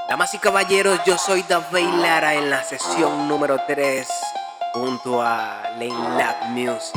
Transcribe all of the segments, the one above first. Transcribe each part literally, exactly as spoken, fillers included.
Damas y caballeros, yo soy David Lara en la sesión número tres junto a Lane Lab Music.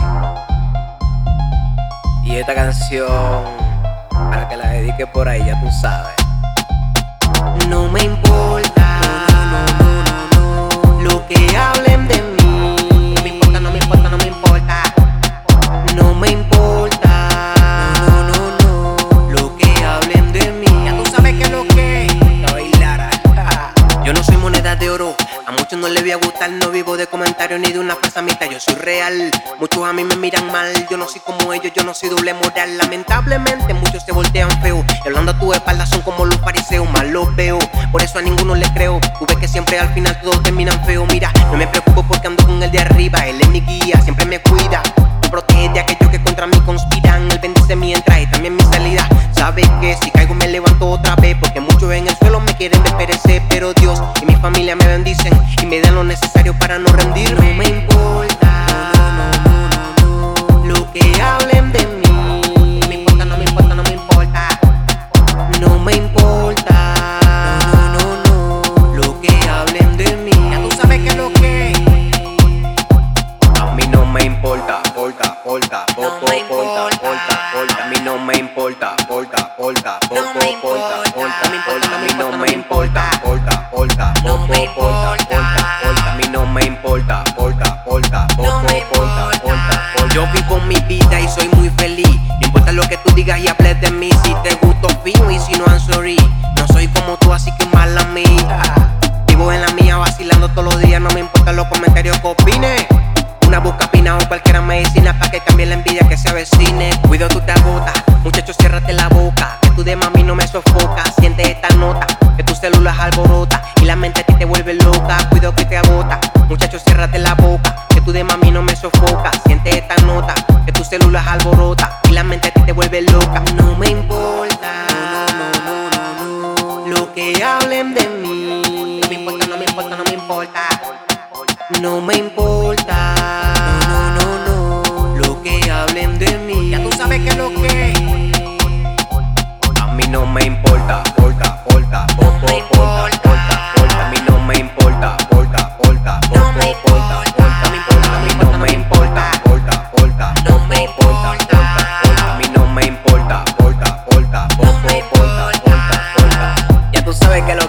Y esta canción, para que la dedique por ahí, ya tú sabes. No me importa, no, no, no, no, lo que hablen de mí. No me importa, no me importa, no me importa. No me importa, no, no, no, lo que hablen de mí. Ya tú sabes que lo que David Lara. Yo no soy moneda de oro, a muchos no les voy a gustar. No vivo de comentarios ni de una falsa mitad, yo soy real. Muchos a mí me miran mal, yo no soy como ellos, yo no soy doble moral. Lamentablemente muchos se voltean feo, y hablando a tu espalda son como los fariseos, mal los veo. Por eso a ninguno les creo, tú ves que siempre al final todos terminan feo. Mira, no me preocupo porque ando con el de arriba, él es mi guía, siempre me cuida. Me protege de aquellos que contra mí conspiran, él bendice mi entrada y también mi salida. Sabes que si caigo me levanto otra vez, porque muchos en el suelo me quieren ver perecer. Pero Dios y mi familia me bendicen y me dan lo necesario para no rendirme. No me importa, no, no, no, no, lo que hablen de mí. No me importa, no me importa, no me importa. No me importa, no, no, no, lo que hablen de mí. Ya tú sabes que lo que a mí no me importa, porta, porta, porta, porta, porta, porta. A mí no me importa, porta, porta, porta, porta, porta, porta. A mí no me importa, porta, porta, porta, porta, porta. A mí no me importa, porta, porta, porta, porta, porta. Yo vivo mi vida y soy muy feliz. No importa lo que tú digas y hables de mí. Si te gusto fino y si no, I'm sorry. No soy como tú, así que mala mía. Vivo en la mía vacilando todos los días. No me importan los comentarios que opine. Una busca pina o cualquier medicina pa' que cambie la envidia que se avecine. Cuido tú te agotas, muchachos ciérrate la boca. Que tú de mami no me sofoca. Siente esta nota, que tu celular alborota y la mente a ti te vuelve loca. Cuido que te agota, muchachos ciérrate la boca. Que tú de mami no me sofoca. Siente esta nota, que tu celular alborota y la mente a ti te vuelve loca. No me importa, no, no, no, no, no, lo que hablen de mí. No me importa, no me importa, no me importa. No me importa, no, no, no, lo que hablen de mí. Ya tú sabes que lo que a mí no me importa, porta, porta, porta, porta, porta, porta. A mí no me importa, porta, porta, porta, porta, porta. A mí no me importa, porta, porta, no me importa, a mí no me importa, porta, porta, porta, porta, porta. Ya tú sabes que lo